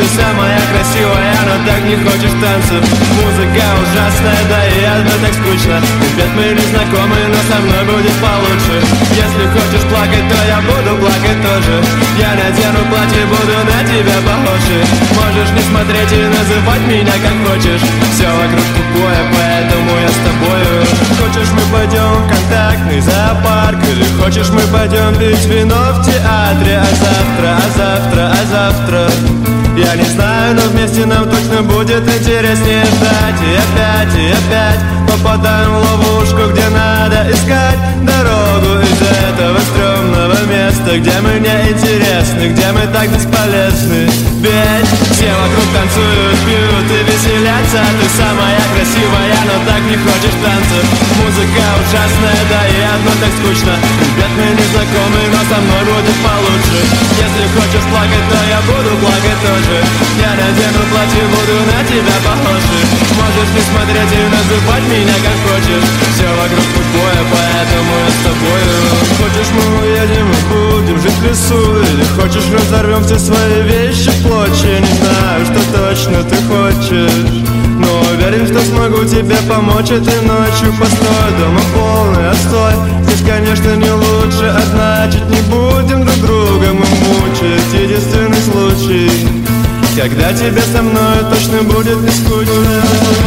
ты самая красивая, но так не хочешь танцев. Музыка ужасная, да и одно так скучно. Ребят, мы не знакомы, но со мной будет получше. Если хочешь плакать, то я буду плакать тоже. Я надену платье, буду на тебя похожи. Можешь не смотреть и называть меня как хочешь. Все вокруг тупое, поэтому я с тобою. Хочешь, мы пойдем в контактный зоопарк, или хочешь, мы пойдем пить вино в театре. А завтра я не знаю, но вместе нам точно будет интереснее ждать. И опять попадаем в ловушку, где надо искать дорогу из этого стрёмного места, где мы не интересны, где мы так бесполезны. Ведь все вокруг танцуют, пьют и веселятся. Ты самая красивая, но так не хочешь танцев. Музыка ужасная, да и одно так скучно. Ребят, мы не знакомы, но со мной будет получше. Если хочешь плакать, то я буду плакать тоже. Я надену платье, буду на тебя похожи. Можешь не смотреть и называть меня как хочешь. Все вокруг тупое, поэтому я с тобою. Хочешь, мы уедем и будем жить в лесу, или хочешь, разорвем все свои вещи в клочья. Не знаю, что точно ты хочешь, но уверен, что смогу тебе помочь этой ночью. Постой, дома полный отстой. Здесь, конечно, не лучше, а значит не будем друг друга мы мучить. Единственный случай, когда тебе со мной точно будет не скучно.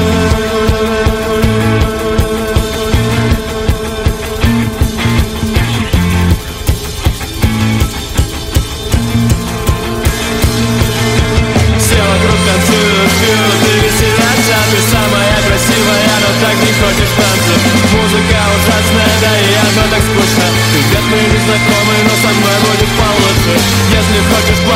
Хочешь танцев, музыка ужасная, да и одно так скучно. Ребят, мы не знакомы, но со мной будет получше. Если хочешь